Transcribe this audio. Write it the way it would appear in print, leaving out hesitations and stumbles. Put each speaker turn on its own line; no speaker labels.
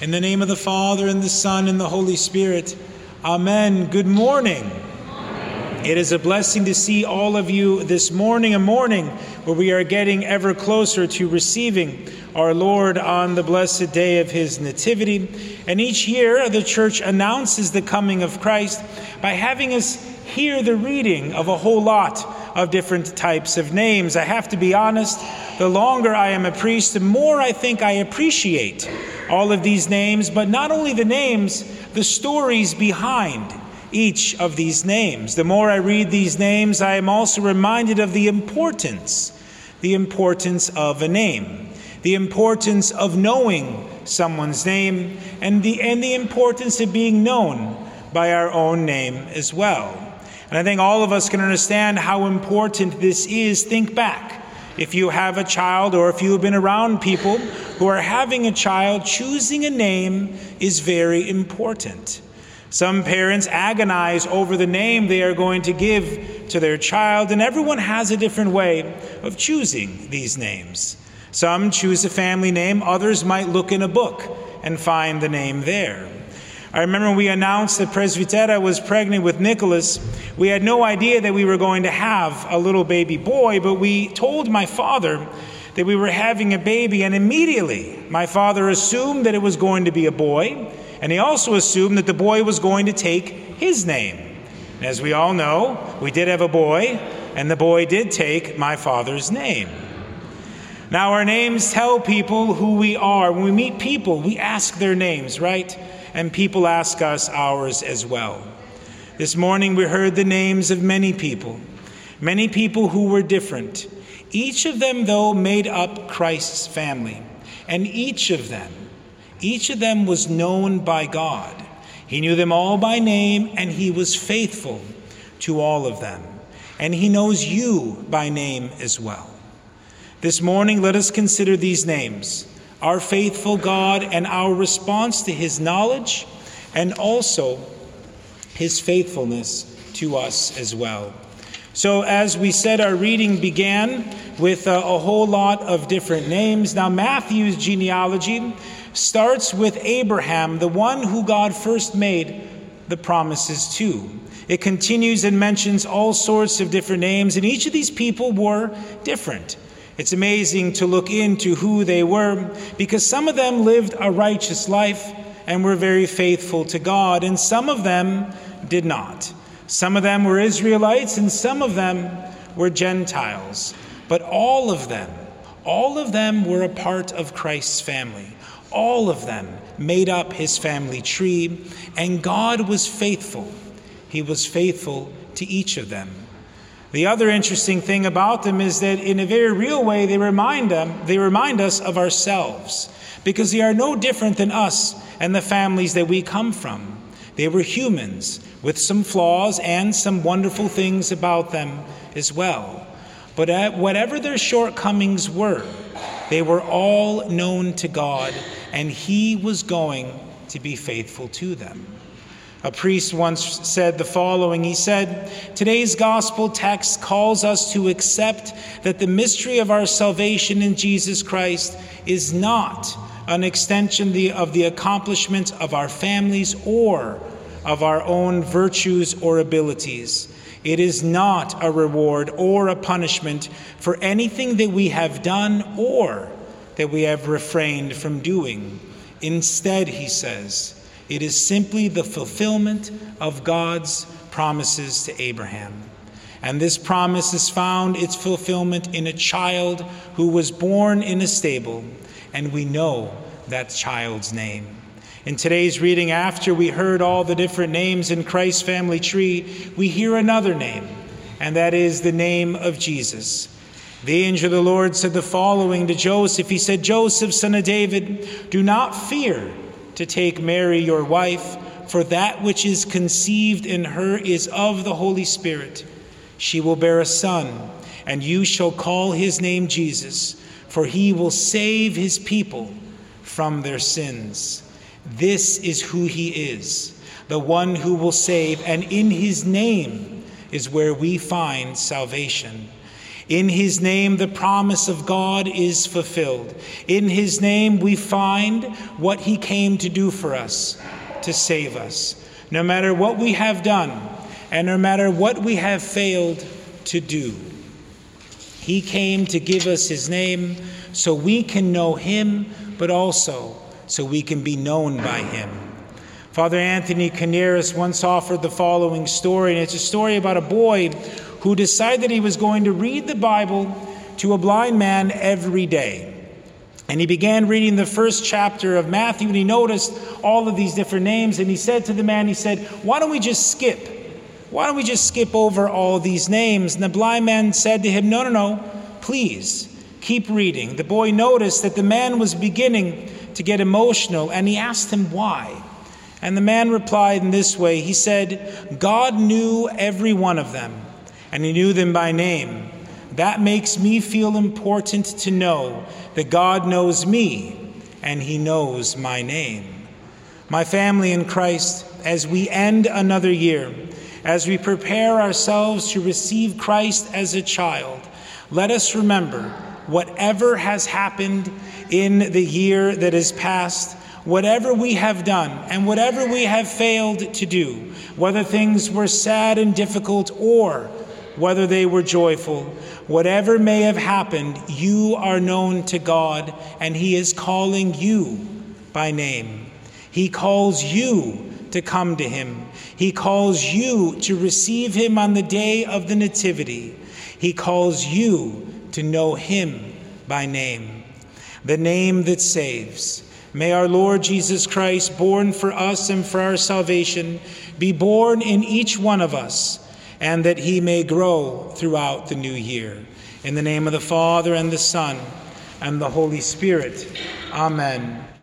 In the name of the Father, and the Son, and the Holy Spirit. Amen. Good morning. It is a blessing to see all of you this morning, a morning where we are getting ever closer to receiving our Lord on the blessed day of his nativity. And each year, the church announces the coming of Christ by having us hear the reading of a whole lot of different types of names. I have to be honest, the longer I am a priest, the more I think I appreciate all of these names, but not only the names, the stories behind each of these names. The more I read these names, I am also reminded of the importance of a name, the importance of knowing someone's name, and the importance of being known by our own name as well. And I think all of us can understand how important this is. Think back. If you have a child, or if you have been around people who are having a child, choosing a name is very important. Some parents agonize over the name they are going to give to their child, and everyone has a different way of choosing these names. Some choose a family name, others might look in a book and find the name there. I remember when we announced that Presbytera was pregnant with Nicholas, we had no idea that we were going to have a little baby boy, but we told my father that we were having a baby, and immediately my father assumed that it was going to be a boy, and he also assumed that the boy was going to take his name. And as we all know, we did have a boy, and the boy did take my father's name. Now, our names tell people who we are. When we meet people, we ask their names, right? And people ask us ours as well. This morning we heard the names of many people who were different. Each of them, though, made up Christ's family. And each of them was known by God. He knew them all by name, and he was faithful to all of them. And he knows you by name as well. This morning, let us consider these names, our faithful God, and our response to his knowledge, and also his faithfulness to us as well. So as we said, our reading began with a whole lot of different names. Now, Matthew's genealogy starts with Abraham, the one who God first made the promises to. It continues and mentions all sorts of different names, and each of these people were different. It's amazing to look into who they were, because some of them lived a righteous life and were very faithful to God, and some of them did not. Some of them were Israelites, and some of them were Gentiles. But all of them were a part of Christ's family. All of them made up his family tree, and God was faithful. He was faithful to each of them. The other interesting thing about them is that in a very real way, they remind us of ourselves, because they are no different than us and the families that we come from. They were humans with some flaws and some wonderful things about them as well. But whatever their shortcomings were, they were all known to God, and he was going to be faithful to them. A priest once said the following. He said, "Today's gospel text calls us to accept that the mystery of our salvation in Jesus Christ is not an extension of the accomplishment of our families or of our own virtues or abilities. It is not a reward or a punishment for anything that we have done or that we have refrained from doing. Instead," he says, "it is simply the fulfillment of God's promises to Abraham. And this promise has found its fulfillment in a child who was born in a stable, and we know that child's name." In today's reading, after we heard all the different names in Christ's family tree, we hear another name, and that is the name of Jesus. The angel of the Lord said the following to Joseph. He said, "Joseph, son of David, do not fear to take Mary your wife, for that which is conceived in her is of the Holy Spirit. She will bear a son, and you shall call his name Jesus, for he will save his people from their sins." This is who he is, the one who will save, and in his name is where we find salvation. In his name, the promise of God is fulfilled. In his name, we find what he came to do for us, to save us. No matter what we have done, and no matter what we have failed to do, he came to give us his name so we can know him, but also so we can be known by him. Father Anthony Canaris once offered the following story, and it's a story about a boy who decided he was going to read the Bible to a blind man every day. And he began reading the first chapter of Matthew, and he noticed all of these different names, and he said to the man, why don't we just skip? Why don't we just skip over all these names? And the blind man said to him, no, please, keep reading. The boy noticed that the man was beginning to get emotional, and he asked him why. And the man replied in this way. He said, God knew every one of them, and he knew them by name. That makes me feel important to know that God knows me, and he knows my name. My family in Christ, as we end another year, as we prepare ourselves to receive Christ as a child, let us remember whatever has happened in the year that is past, whatever we have done and whatever we have failed to do, whether things were sad and difficult or whether they were joyful, whatever may have happened, you are known to God, and he is calling you by name. He calls you to come to him. He calls you to receive him on the day of the Nativity. He calls you to know him by name, the name that saves. May our Lord Jesus Christ, born for us and for our salvation, be born in each one of us, and that he may grow throughout the new year. In the name of the Father, and the Son, and the Holy Spirit. Amen.